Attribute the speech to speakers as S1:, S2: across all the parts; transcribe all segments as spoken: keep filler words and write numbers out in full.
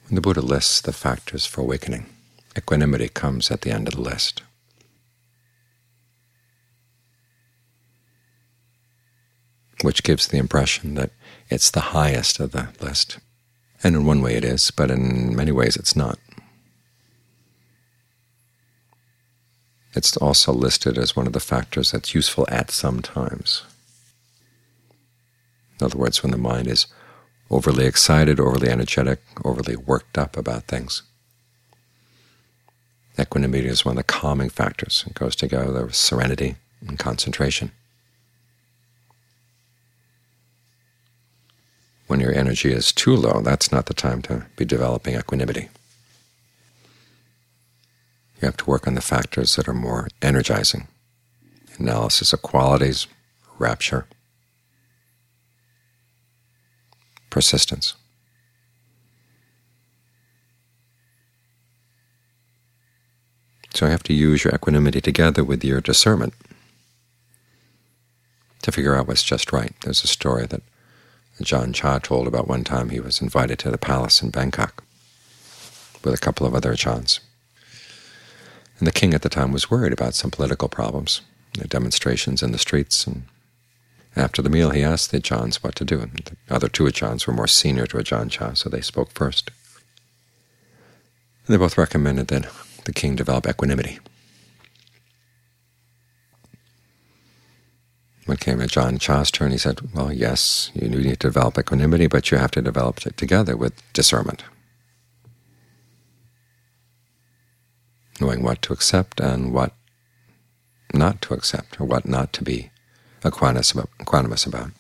S1: When the Buddha lists the factors for awakening, equanimity comes at the end of the list. Which gives the impression that it's the highest of the list. And in one way it is, but in many ways it's not. It's also listed as one of the factors that's useful at some times. In other words, when the mind is overly excited, overly energetic, overly worked up about things. Equanimity is one of the calming factors. It goes together with serenity and concentration. When your energy is too low, that's not the time to be developing equanimity. You have to work on the factors that are more energizing. Analysis of qualities, rapture, persistence. So you have to use your equanimity together with your discernment to figure out what's just right. There's a story that Ajahn Chah told about one time he was invited to the palace in Bangkok with a couple of other Ajahns. And the king at the time was worried about some political problems, the demonstrations in the streets, and after the meal he asked the Ajahns what to do. And the other two Ajahns were more senior to Ajahn Chah, so they spoke first. And they both recommended that the king develop equanimity. When it came to Ajahn Chah's turn, he said, well, yes, you need to develop equanimity, but you have to develop it together with discernment, knowing what to accept and what not to accept, or what not to be equanimous about.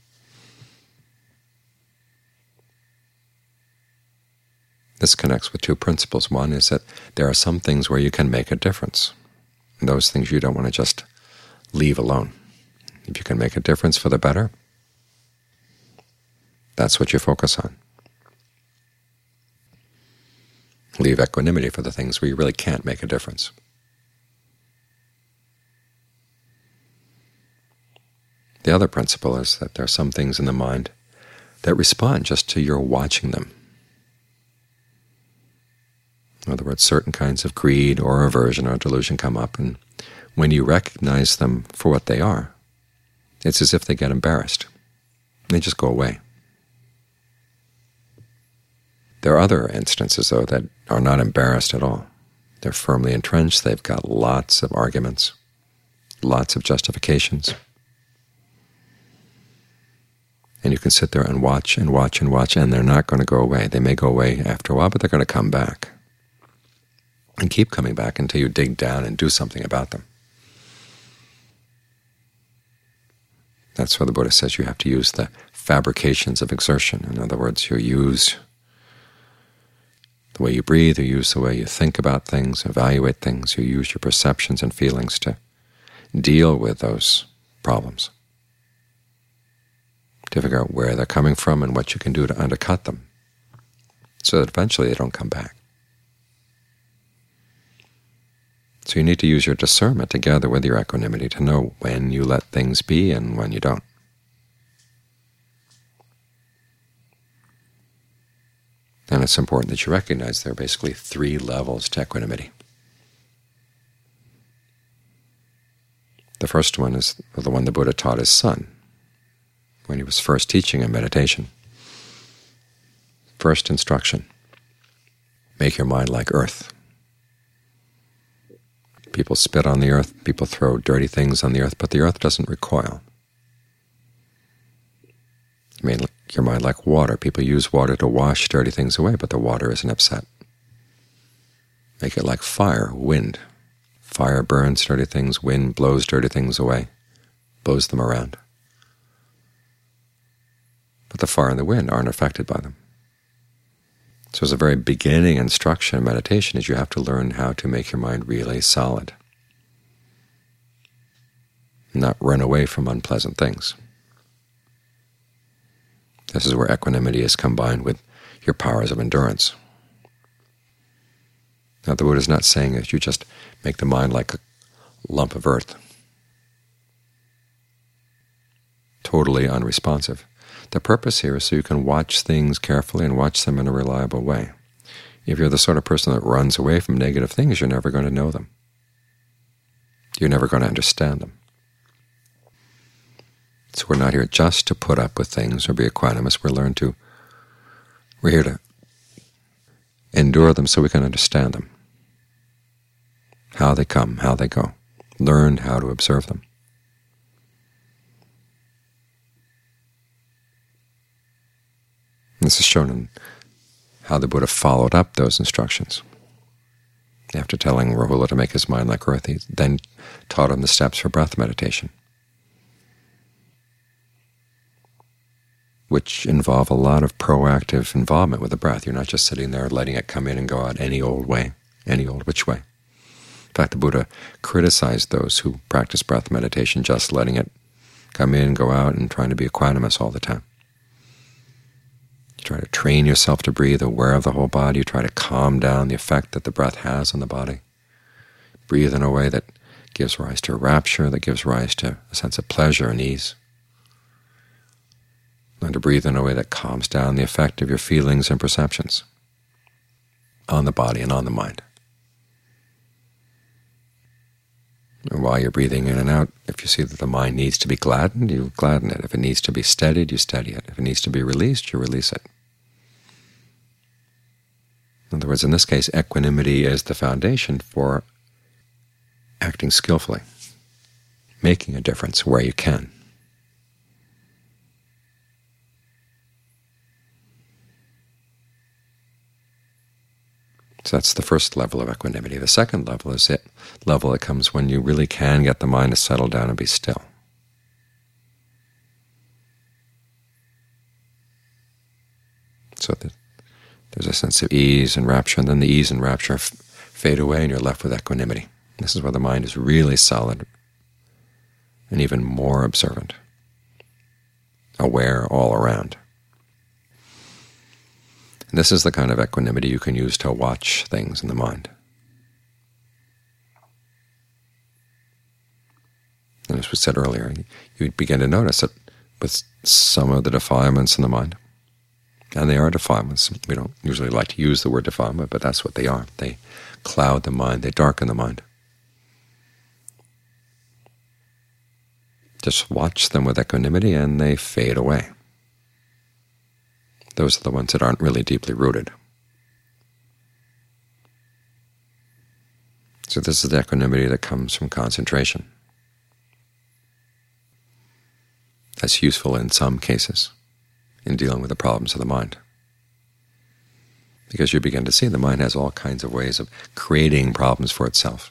S1: This connects with two principles. One is that there are some things where you can make a difference, and those things you don't want to just leave alone. If you can make a difference for the better, that's what you focus on. Leave equanimity for the things where you really can't make a difference. The other principle is that there are some things in the mind that respond just to your watching them. In other words, certain kinds of greed or aversion or delusion come up, and when you recognize them for what they are, it's as if they get embarrassed. They just go away. There are other instances, though, that are not embarrassed at all. They're firmly entrenched. They've got lots of arguments, lots of justifications. And you can sit there and watch and watch and watch, and they're not going to go away. They may go away after a while, but they're going to come back. And keep coming back until you dig down and do something about them. That's why the Buddha says you have to use the fabrications of exertion. In other words, you use the way you breathe, you use the way you think about things, evaluate things, you use your perceptions and feelings to deal with those problems, to figure out where they're coming from and what you can do to undercut them, so that eventually they don't come back. So you need to use your discernment together with your equanimity to know when you let things be and when you don't. And it's important that you recognize there are basically three levels to equanimity. The first one is the one the Buddha taught his son when he was first teaching him meditation. First instruction: make your mind like earth. People spit on the earth, people throw dirty things on the earth, but the earth doesn't recoil. I mean, your mind like water. People use water to wash dirty things away, but the water isn't upset. Make it like fire, wind. Fire burns dirty things, wind blows dirty things away, blows them around. But the fire and the wind aren't affected by them. So as a very beginning instruction in meditation is you have to learn how to make your mind really solid, not run away from unpleasant things. This is where equanimity is combined with your powers of endurance. Now the Buddha is not saying that you just make the mind like a lump of earth, totally unresponsive. The purpose here is so you can watch things carefully and watch them in a reliable way. If you're the sort of person that runs away from negative things, you're never going to know them. You're never going to understand them. So we're not here just to put up with things or be equanimous. We're learn to, we're here to endure them so we can understand them, how they come, how they go, learn how to observe them. This is shown in how the Buddha followed up those instructions. After telling Rahula to make his mind like earth, he then taught him the steps for breath meditation, which involve a lot of proactive involvement with the breath. You're not just sitting there letting it come in and go out any old way, any old which way. In fact, the Buddha criticized those who practice breath meditation just letting it come in, go out, and trying to be equanimous all the time. You try to train yourself to breathe, aware of the whole body. You try to calm down the effect that the breath has on the body. Breathe in a way that gives rise to rapture, that gives rise to a sense of pleasure and ease. Learn to breathe in a way that calms down the effect of your feelings and perceptions on the body and on the mind. And while you're breathing in and out, if you see that the mind needs to be gladdened, you gladden it. If it needs to be steadied, you steady it. If it needs to be released, you release it. In other words, in this case, equanimity is the foundation for acting skillfully, making a difference where you can. So that's the first level of equanimity. The second level is it level that comes when you really can get the mind to settle down and be still. So that there's a sense of ease and rapture, and then the ease and rapture f fade away, and you're left with equanimity. This is where the mind is really solid and even more observant, aware all around. And this is the kind of equanimity you can use to watch things in the mind. And as we said earlier, you begin to notice that with some of the defilements in the mind, and they are defilements. We don't usually like to use the word defilement, but that's what they are. They cloud the mind, they darken the mind. Just watch them with equanimity and they fade away. Those are the ones that aren't really deeply rooted. So this is the equanimity that comes from concentration. That's useful in some cases in dealing with the problems of the mind, because you begin to see the mind has all kinds of ways of creating problems for itself.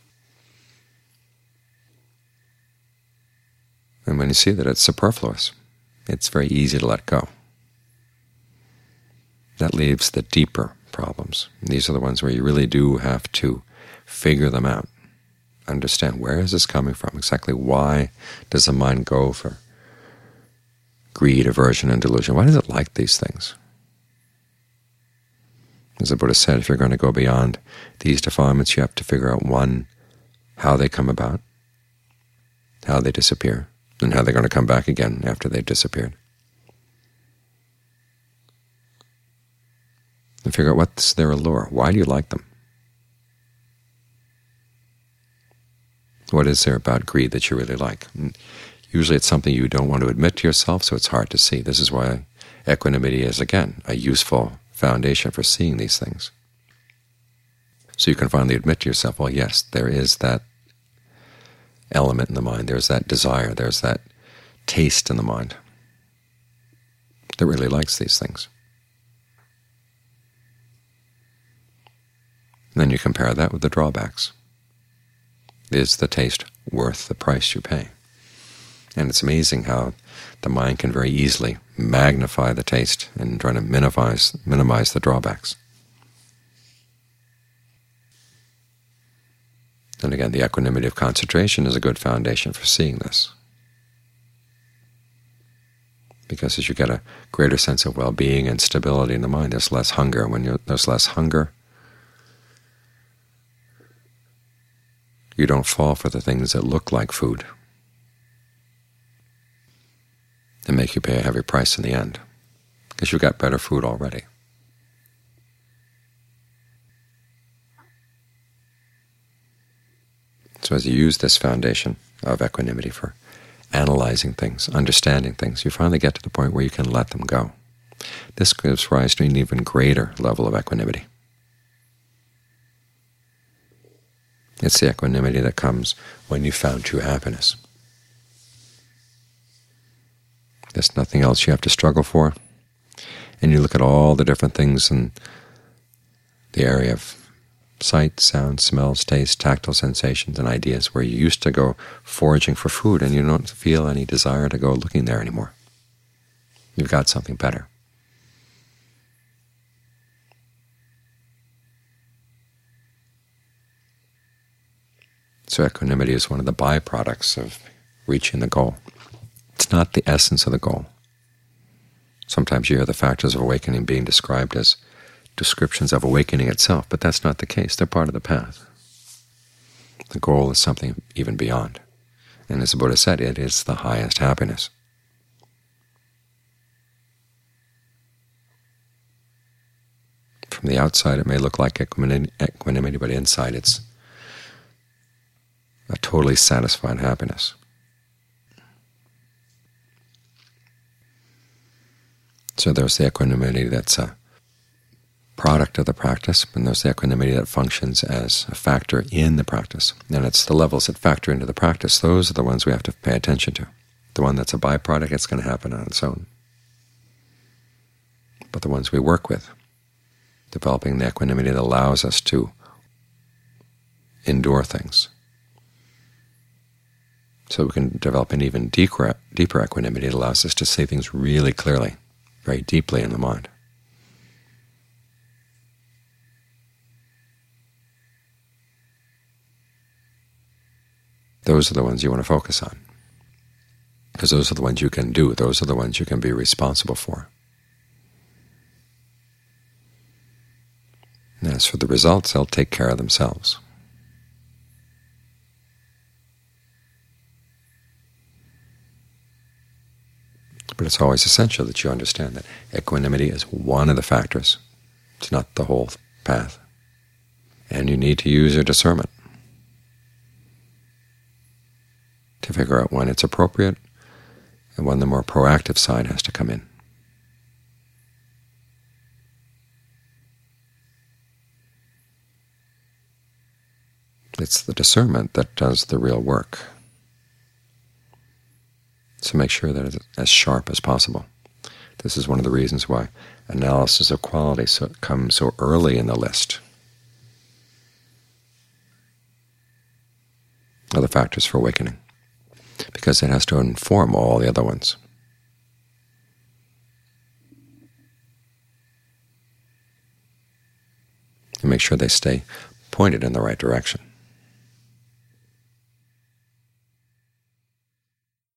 S1: And when you see that it's superfluous, it's very easy to let go. That leaves the deeper problems. And these are the ones where you really do have to figure them out, understand where is this coming from, exactly why does the mind go for greed, aversion, and delusion. Why does it like these things? As the Buddha said, if you're going to go beyond these defilements, you have to figure out, one, how they come about, how they disappear, and how they're going to come back again after they've disappeared. And figure out what's their allure. Why do you like them? What is there about greed that you really like? And usually it's something you don't want to admit to yourself, so it's hard to see. This is why equanimity is, again, a useful foundation for seeing these things. So you can finally admit to yourself, well, yes, there is that element in the mind, there's that desire, there's that taste in the mind that really likes these things. And then you compare that with the drawbacks. Is the taste worth the price you pay? And it's amazing how the mind can very easily magnify the taste and try to minimize, minimize the drawbacks. And again, the equanimity of concentration is a good foundation for seeing this. Because as you get a greater sense of well-being and stability in the mind, there's less hunger. When you're, there's less hunger, you don't fall for the things that look like food and make you pay a heavy price in the end, because you've got better food already. So as you use this foundation of equanimity for analyzing things, understanding things, you finally get to the point where you can let them go. This gives rise to an even greater level of equanimity. It's the equanimity that comes when you found true happiness. There's nothing else you have to struggle for, and you look at all the different things in the area of sight, sound, smells, taste, tactile sensations, and ideas where you used to go foraging for food and you don't feel any desire to go looking there anymore. You've got something better. So equanimity is one of the byproducts of reaching the goal. It's not the essence of the goal. Sometimes you hear the factors of awakening being described as descriptions of awakening itself, but that's not the case. They're part of the path. The goal is something even beyond. And as the Buddha said, it is the highest happiness. From the outside it may look like equanimity, but inside it's a totally satisfied happiness. So there's the equanimity that's a product of the practice, and there's the equanimity that functions as a factor in the practice. And it's the levels that factor into the practice. Those are the ones we have to pay attention to. The one that's a byproduct, it's going to happen on its own. But the ones we work with, developing the equanimity that allows us to endure things, so we can develop an even deeper, deeper equanimity that allows us to see things really clearly, very deeply in the mind. Those are the ones you want to focus on, because those are the ones you can do. Those are the ones you can be responsible for. And as for the results, they'll take care of themselves. But it's always essential that you understand that equanimity is one of the factors. It's not the whole path. And you need to use your discernment to figure out when it's appropriate and when the more proactive side has to come in. It's the discernment that does the real work. So make sure that it's as sharp as possible. This is one of the reasons why analysis of quality so comes so early in the list of the factors for awakening, because it has to inform all the other ones. And make sure they stay pointed in the right direction.